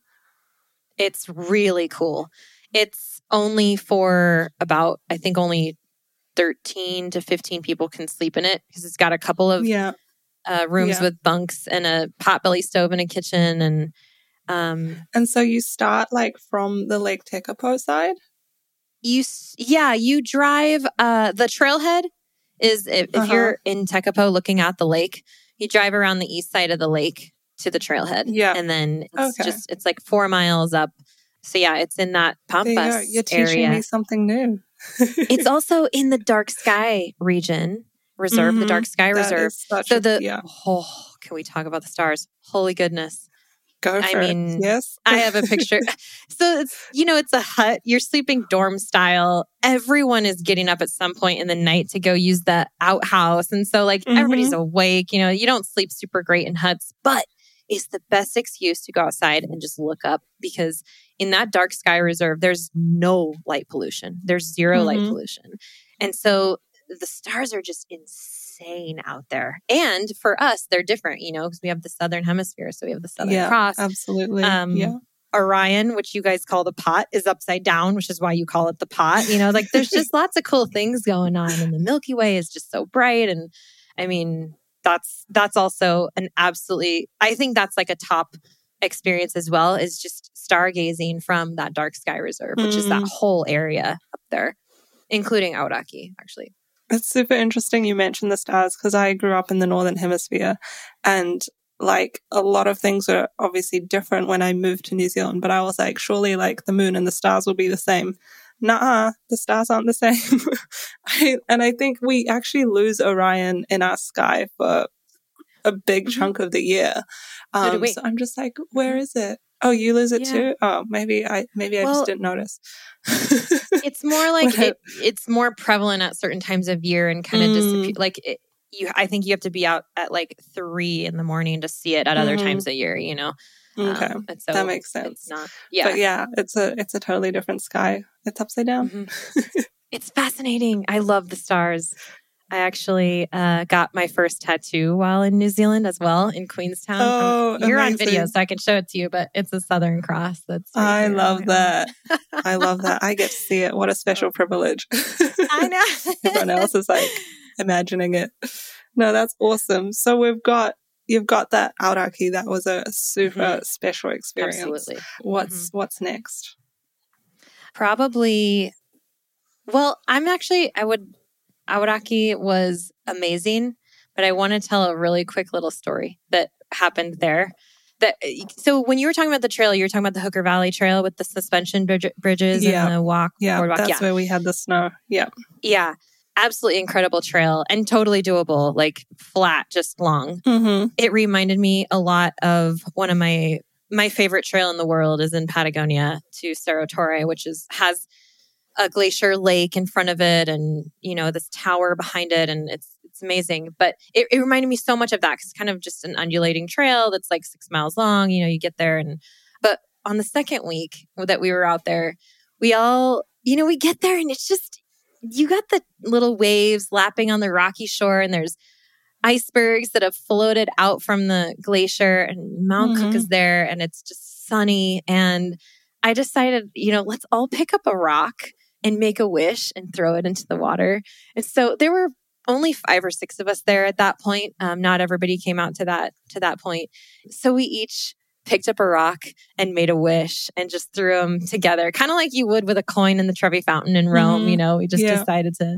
It's really cool. It's only for about, I think only thirteen to fifteen people can sleep in it because it's got a couple of yeah. uh, rooms yeah. with bunks and a potbelly stove and a kitchen. And um, and so you start like from the Lake Tekapo side? You, yeah, you drive, uh, the trailhead is if, uh-huh. if you're in Tekapo looking at the lake, you drive around the east side of the lake to the trailhead. Yeah. And then it's okay. just, it's like four miles up. So yeah, it's in that Pampas area. You're teaching area. me something new. It's also in the Dark Sky region reserve, mm-hmm. the Dark Sky that Reserve. So a, the, yeah. oh, can we talk about the stars? Holy goodness. Go for I mean, it. Yes. I have a picture. So it's, you know, it's a hut. You're sleeping dorm style. Everyone is getting up at some point in the night to go use the outhouse. And so like mm-hmm. everybody's awake. You know, you don't sleep super great in huts, but it's the best excuse to go outside and just look up because in that Dark Sky Reserve, there's no light pollution. There's zero mm-hmm. light pollution. And so the stars are just insane out there. And for us, they're different, you know, because we have the Southern Hemisphere. So we have the Southern yeah, Cross. Absolutely. Um, yeah. Orion, which you guys call the pot, is upside down, which is why you call it the pot. You know, like there's just lots of cool things going on. And the Milky Way is just so bright. And I mean, that's that's also an absolutely, I think that's like a top experience as well, is just stargazing from that Dark Sky Reserve, which mm. is that whole area up there, including Aoraki, actually. It's super interesting you mentioned the stars because I grew up in the Northern Hemisphere and like a lot of things were obviously different when I moved to New Zealand, but I was like, surely like the moon and the stars will be the same. Nuh-uh, the stars aren't the same. I, and I think we actually lose Orion in our sky for a big mm-hmm. chunk of the year. Um, so, so I'm just like, where is it? Oh, you lose it yeah. too? Oh, maybe I maybe I well, just didn't notice. It's more like it, it's more prevalent at certain times of year and kind of mm. disappear. Like it, you, I think you have to be out at like three in the morning to see it at mm-hmm. other times of year. You know. Okay, um, so that makes sense. Not, yeah, but yeah, it's a it's a totally different sky. It's upside down. Mm-hmm. It's fascinating. I love the stars. I actually uh, got my first tattoo while in New Zealand as well, in Queenstown. Oh, um, You're amazing. on video, so I can show it to you, but it's a Southern Cross. That's right I here. love that. I love that. I get to see it. What a special privilege. I know. Everyone else is like imagining it. No, that's awesome. So we've got, you've got that Aoraki. That was a super mm-hmm. special experience. Absolutely. What's, mm-hmm. what's next? Probably, well, I'm actually, I would, Aoraki was amazing, but I want to tell a really quick little story that happened there. That so when you were talking about the trail, you were talking about the Hooker Valley Trail with the suspension bridge, bridges yeah. and the walk. Yeah, boardwalk. that's yeah. where we had the snow. Yeah, yeah, absolutely incredible trail and totally doable. Like flat, just long. Mm-hmm. It reminded me a lot of one of my my favorite trail in the world is in Patagonia to Cerro Torre, which is has a glacier lake in front of it and, you know, this tower behind it. And it's it's amazing. But it, it reminded me so much of that because it's kind of just an undulating trail that's like six miles long. You know, you get there. and But on the second week that we were out there, we all, you know, we get there and it's just, you got the little waves lapping on the rocky shore and there's icebergs that have floated out from the glacier and Mount mm-hmm. Cook is there and it's just sunny. And I decided, you know, let's all pick up a rock and make a wish and throw it into the water. And so there were only five or six of us there at that point. Um, not everybody came out to that to that point. So we each picked up a rock and made a wish and just threw them together, kind of like you would with a coin in the Trevi Fountain in Rome. Mm-hmm. You know, we just yeah. decided to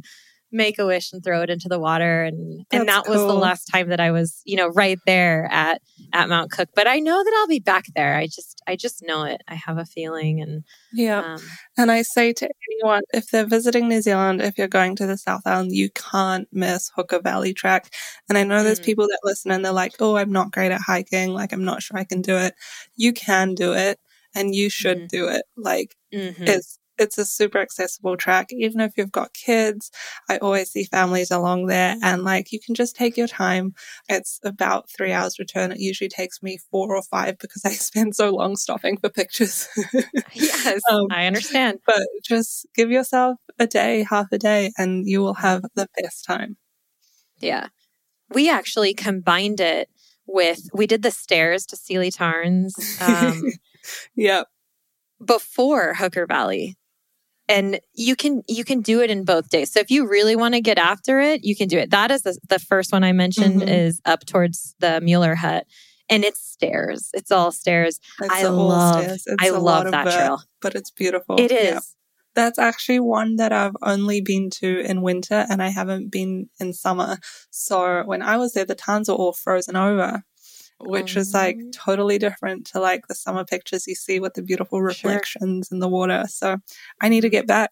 make a wish and throw it into the water. And, and That's that was cool. the last time that I was, you know, right there at, at Mount Cook. But I know that I'll be back there. I just, I just know it. I have a feeling. And yeah. um, And I say to anyone, if they're visiting New Zealand, if you're going to the South Island, you can't miss Hooker Valley Track. And I know there's mm, people that listen and they're like, oh, I'm not great at hiking. Like, I'm not sure I can do it. You can do it and you should mm, do it. Like, mm-hmm. it's, it's a super accessible track. Even if you've got kids, I always see families along there and like, you can just take your time. It's about three hours return. It usually takes me four or five because I spend so long stopping for pictures. Yes, um, I understand. But just give yourself a day, half a day, and you will have the best time. Yeah. We actually combined it with, we did the stairs to Sealy Tarns um, Yep. before Hooker Valley. And you can you can do it in both days. So if you really want to get after it, you can do it. That is the, the first one I mentioned Mm-hmm. is up towards the Mueller Hut. And it's stairs. It's all stairs. It's I all love, stairs. It's I a love lot of that vert, trail. but it's beautiful. It is. Yeah. That's actually one that I've only been to in winter and I haven't been in summer. So when I was there, the tarns were all frozen over, which is like Um, totally different to like the summer pictures you see with the beautiful Sure. reflections in the water. So I need to get back.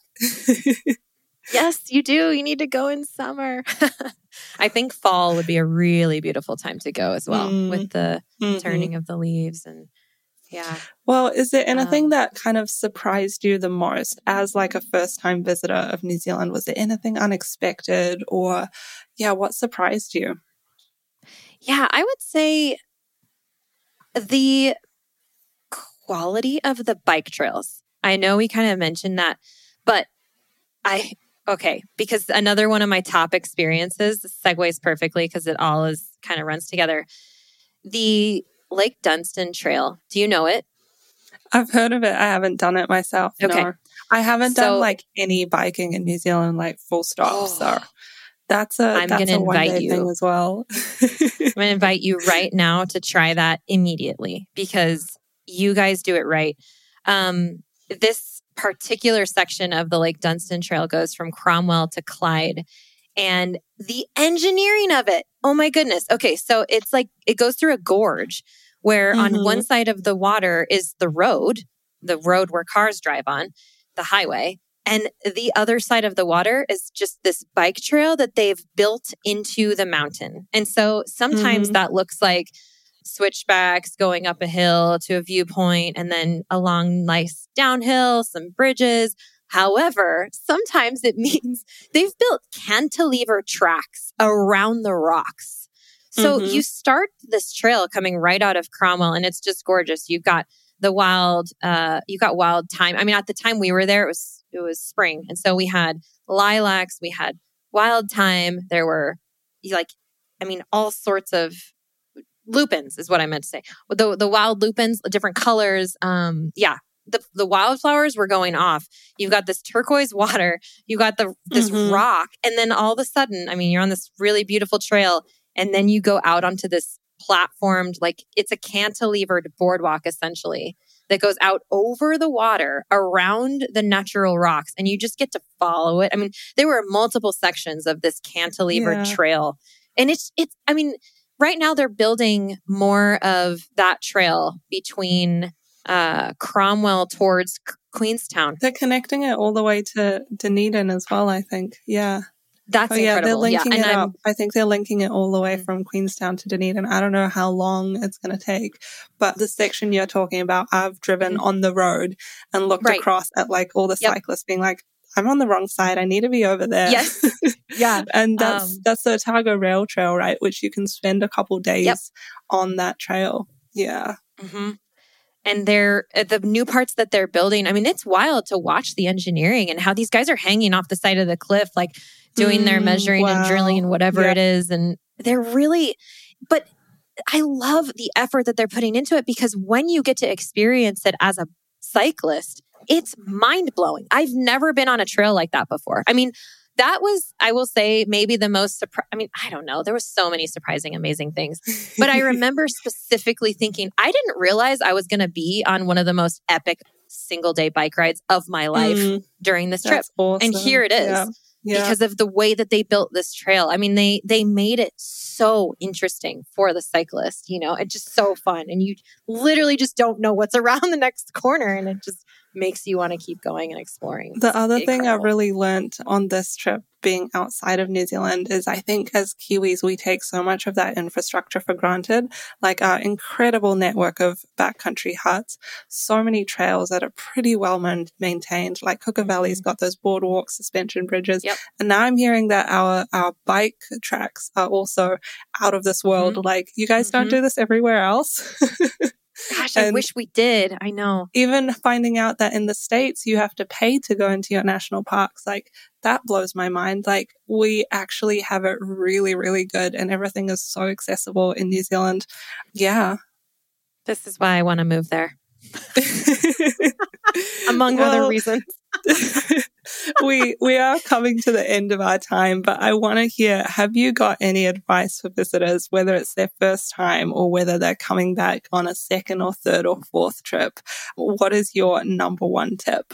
Yes, you do. You need to go in summer. I think fall would be a really beautiful time to go as well Mm. with the Mhm. turning of the leaves and yeah. Well, is there anything Um, that kind of surprised you the most as like a first time visitor of New Zealand? Was there anything unexpected or yeah, what surprised you? Yeah, I would say the quality of the bike trails. I know we kind of mentioned that, but I, okay, because another one of my top experiences segues perfectly because it all is kind of runs together. The Lake Dunstan Trail. Do you know it? I've heard of it. I haven't done it myself. Okay. No. I haven't So- done like any biking in New Zealand, like full stop. Oh. So that's a I'm that's gonna a one invite day you. thing as well. I'm going to invite you right now to try that immediately because you guys do it right. Um, this particular section of the Lake Dunstan Trail goes from Cromwell to Clyde. And the engineering of it, oh my goodness. Okay, so it's like it goes through a gorge where Mhm. on one side of the water is the road, the road where cars drive on, the highway. And the other side of the water is just this bike trail that they've built into the mountain. And so sometimes Mhm. that looks like switchbacks going up a hill to a viewpoint and then along nice downhill, some bridges. However, sometimes it means they've built cantilever tracks around the rocks. So Mhm. you start this trail coming right out of Cromwell and it's just gorgeous. You've got the wild, uh, you got wild thyme. I mean, at the time we were there, it was, it was spring. And so we had lilacs, we had wild thyme. There were like, I mean, all sorts of lupins is what I meant to say. The, the wild lupins, different colors. Um, yeah. The, the wildflowers were going off. You've got this turquoise water. You got the this Mhm. rock, and then all of a sudden, I mean, you're on this really beautiful trail, and then you go out onto this platformed, like it's a cantilevered boardwalk essentially that goes out over the water around the natural rocks, and you just get to follow it. I mean, there were multiple sections of this cantilevered Yeah. trail, and it's it's. I mean, right now they're building more of that trail between uh, Cromwell towards Q- Queenstown. They're connecting it all the way to Dunedin as well, I think. Yeah. That's Oh, yeah, they're incredible. Yeah, linking and it I'm up. I think they're linking it all the way Mhm. from Queenstown to Dunedin. I don't know how long it's going to take, but the section you're talking about, I've driven Mhm. on the road and looked Right. across at like all the Yep. cyclists being like, I'm on the wrong side. I need to be over there. Yes. Yeah. And that's, Um, that's the Otago Rail Trail, right? Which you can spend a couple days Yep. on that trail. Yeah. hmm And they're uh, the new parts that they're building. I mean, it's wild to watch the engineering and how these guys are hanging off the side of the cliff, like doing their Mm, measuring and wow. drilling and whatever Yeah. it is. And they're really, but I love the effort that they're putting into it because when you get to experience it as a cyclist, it's mind blowing. I've never been on a trail like that before. I mean, that was, I will say, maybe the most surpri- I mean, I don't know. There was so many surprising, amazing things. But I remember specifically thinking, I didn't realize I was going to be on one of the most epic single day bike rides of my life Mm, during this trip. that's awesome. And here it is. Yeah. Yeah. because of the way that they built this trail. I mean, they they made it so interesting for the cyclist, you know, it's just so fun. And you literally just don't know what's around the next corner. And it just makes you want to keep going and exploring. The It's other incredible. thing I really learned on this trip being outside of New Zealand is I think as Kiwis, we take so much of that infrastructure for granted, like our incredible network of backcountry huts, so many trails that are pretty well man- maintained, like Hooker Valley's got those boardwalks, suspension bridges. Yep. And now I'm hearing that our, our bike tracks are also out of this world. Mhm. Like, you guys don't Mhm. do this everywhere else. Gosh, I And wish we did. I know. even finding out that in the States, you have to pay to go into your national parks, like that blows my mind. Like we actually have it really, really good and everything is so accessible in New Zealand. Yeah. This is why I want to move there. Among Well, other reasons. we we are coming to the end of our time, but I want to hear, have you got any advice for visitors, whether it's their first time or whether they're coming back on a second or third or fourth trip? What is your number one tip?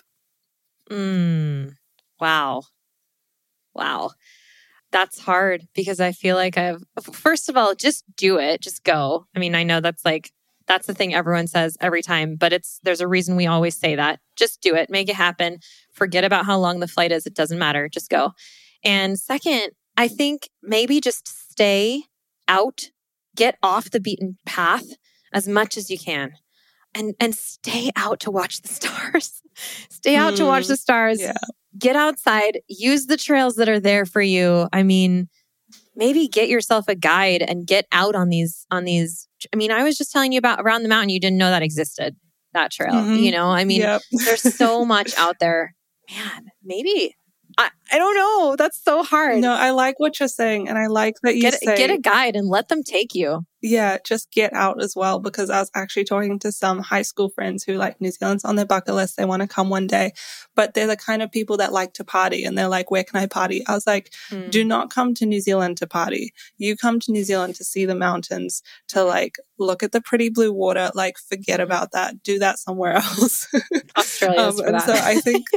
Mm, wow. Wow. That's hard because I feel like I've, first of all, just do it. Just go. I mean, I know that's like, that's the thing everyone says every time, but it's, there's a reason we always say that. Just do it. Make it happen. Forget about how long the flight is. It doesn't matter. Just go. And second, I think maybe just stay out, get off the beaten path as much as you can. And, and stay out to watch the stars. Stay out mm, to watch the stars. Yeah. Get outside. Use the trails that are there for you. I mean, maybe get yourself a guide and get out on these, on these. I mean, I was just telling you about Around the Mountain. You didn't know that existed, that trail. Mm-hmm. You know, I mean, yep. there's so much out there. Man, maybe. I, I don't know. That's so hard. No, I like what you're saying. And I like that you get, say... Get a guide and let them take you. Yeah, just get out as well, because I was actually talking to some high school friends who like New Zealand's on their bucket list. They want to come one day, but they're the kind of people that like to party and they're like, where can I party? I was like, mm. do not come to New Zealand to party. You come to New Zealand to see the mountains, to like look at the pretty blue water, like forget about that. Do that somewhere else. Australia's um, for and that. so I think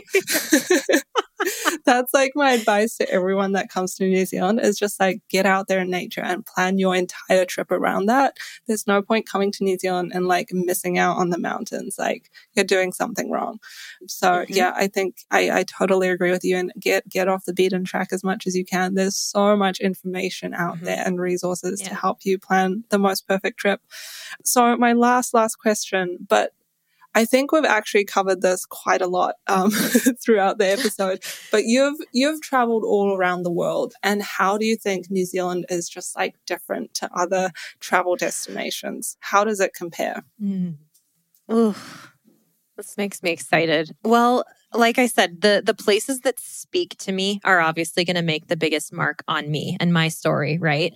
that's like my advice to everyone that comes to New Zealand is just like get out there in nature and plan your entire trip around that. There's no point coming to New Zealand and like missing out on the mountains. Like you're doing something wrong. So mm-hmm. yeah, I think I, I totally agree with you, and get, get off the beaten track as much as you can. There's so much information out mm-hmm. there and resources yeah. to help you plan the most perfect trip. So my last, last question, but I think we've actually covered this quite a lot um, throughout the episode, but you've you've traveled all around the world. And how do you think New Zealand is just like different to other travel destinations? How does it compare? Mm. Ooh, this makes me excited. Well, like I said, the the places that speak to me are obviously going to make the biggest mark on me and my story, right?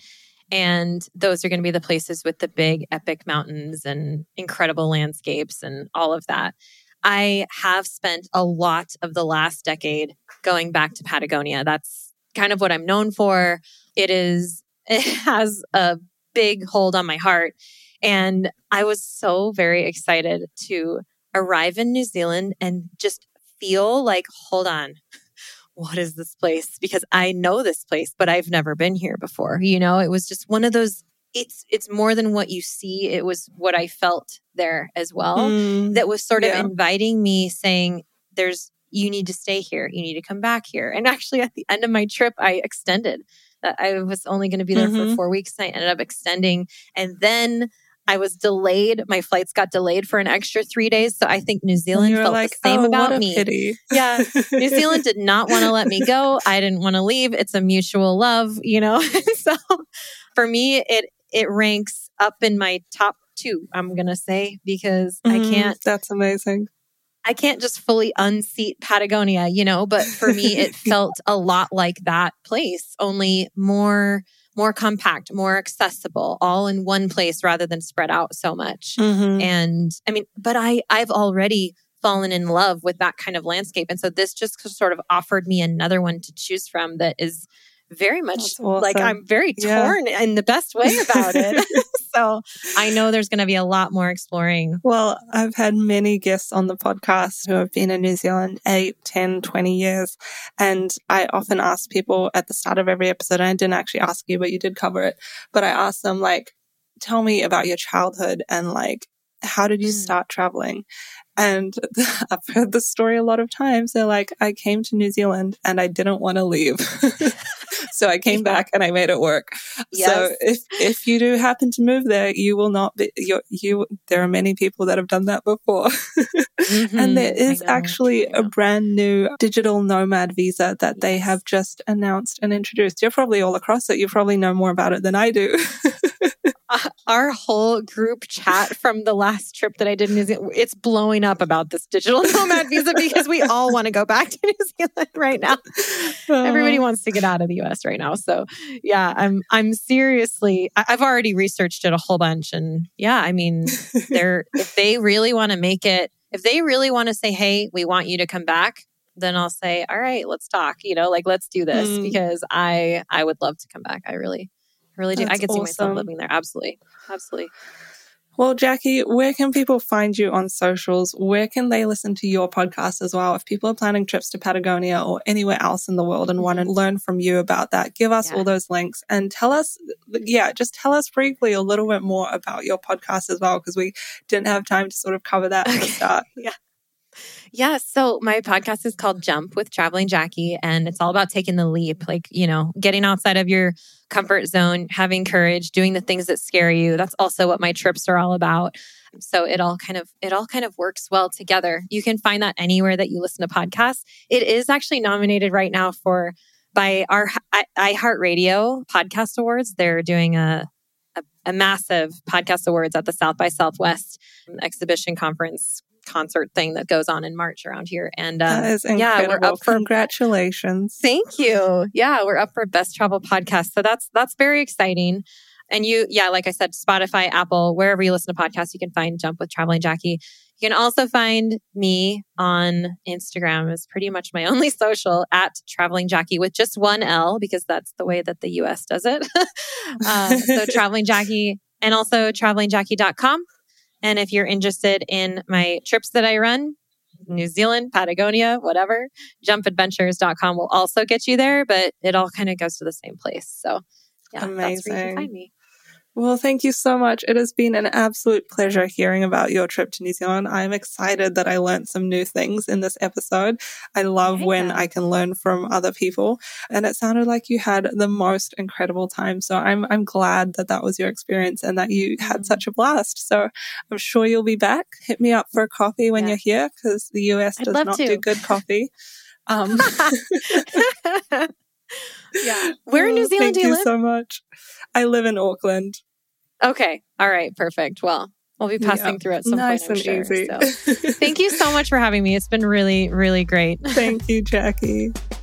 And those are going to be the places with the big epic mountains and incredible landscapes and all of that. I have spent a lot of the last decade going back to Patagonia. That's kind of what I'm known for. It is, it has a big hold on my heart. And I was so very excited to arrive in New Zealand and just feel like, hold on. What is this place? Because I know this place, but I've never been here before. You know, it was just one of those, it's it's more than what you see. It was what I felt there as well. Mm, that was sort yeah. of inviting me, saying, there's, you need to stay here. You need to come back here. And actually at the end of my trip, I extended. I was only going to be there mm-hmm. for four weeks. And I ended up extending. And then I was delayed. My flights got delayed for an extra three days. So I think New Zealand felt like, the same oh, about what a me. Pity. Yeah. New Zealand did not want to let me go. I didn't want to leave. It's a mutual love, you know? So for me, it, it ranks up in my top two, I'm going to say, because mm, I can't. That's amazing. I can't just fully unseat Patagonia, you know, but for me, it felt a lot like that place, only more more compact, more accessible, all in one place rather than spread out so much. Mm-hmm. And I mean, but I, I've already fallen in love with that kind of landscape. And so this just sort of offered me another one to choose from that is very much awesome. like I'm very torn yeah. in the best way about it. So I know there's going to be a lot more exploring. Well, I've had many guests on the podcast who have been in New Zealand eight, ten, twenty years. And I often ask people at the start of every episode, and I didn't actually ask you, but you did cover it. But I ask them, like, tell me about your childhood and, like, how did you mm. start traveling? And I've heard this story a lot of times. They're like, I came to New Zealand and I didn't want to leave. So I came back and I made it work. Yes. So if, if you do happen to move there, you will not be, you, you, there are many people that have done that before. Mm-hmm. And there is actually a brand new digital nomad visa that they have just announced and introduced. You're probably all across it. You probably know more about it than I do. uh, our whole group chat from the last trip that I did in New Zealand, it's blowing up about this digital nomad visa because we all want to go back to New Zealand right now. Uh, Everybody wants to get out of the U S right now. So yeah, I'm I'm seriously, I, I've already researched it a whole bunch. And yeah, I mean, they're if they really want to make it, if they really want to say, hey, we want you to come back, then I'll say, all right, let's talk, you know, like, let's do this mm. because I I would love to come back. I really, really do. That's I could awesome. see myself living there. Absolutely. Absolutely. Well, Jackie, where can people find you on socials? Where can they listen to your podcast as well? If people are planning trips to Patagonia or anywhere else in the world and want to learn from you about that, give us yeah. all those links and tell us, yeah, just tell us briefly a little bit more about your podcast as well, because we didn't have time to sort of cover that at the start. yeah. Yeah. So my podcast is called Jump with Traveling Jackie, and it's all about taking the leap, like, you know, getting outside of your comfort zone, having courage, doing the things that scare you. That's also what my trips are all about. So it all kind of, it all kind of works well together. You can find that anywhere that you listen to podcasts. It is actually nominated right now for, by our iHeartRadio Podcast Awards. They're doing a, a, a massive podcast awards at the South by Southwest exhibition conference concert thing that goes on in March around here. And um, that is incredible. Yeah, we're up for congratulations. Thank you. Yeah, we're up for Best Travel Podcast. So that's that's very exciting. And you, yeah, like I said, Spotify, Apple, wherever you listen to podcasts, you can find Jump with Traveling Jackie. You can also find me on Instagram. It's pretty much my only social, at Traveling Jackie, with just one L, because that's the way that the U S does it. um, so Traveling Jackie, and also traveling jackie dot com. And if you're interested in my trips that I run, New Zealand, Patagonia, whatever, jump adventures dot com will also get you there, but it all kind of goes to the same place. So yeah, amazing. That's where you can find me. Well, thank you so much. It has been an absolute pleasure hearing about your trip to New Zealand. I'm excited that I learned some new things in this episode. I love yeah. when I can learn from other people. And it sounded like you had the most incredible time. So I'm I'm glad that that was your experience and that you mm. had such a blast. So I'm sure you'll be back. Hit me up for a coffee when yeah. you're here, because the U S does not to. do good coffee. Um, yeah. Where in New Zealand Thank do you, you live? so much. I live in Auckland. Okay. All right. Perfect. Well, we'll be passing yeah. through at some nice point, I'm and sure. easy. So, thank you so much for having me. It's been really, really great. Thank you, Jackie.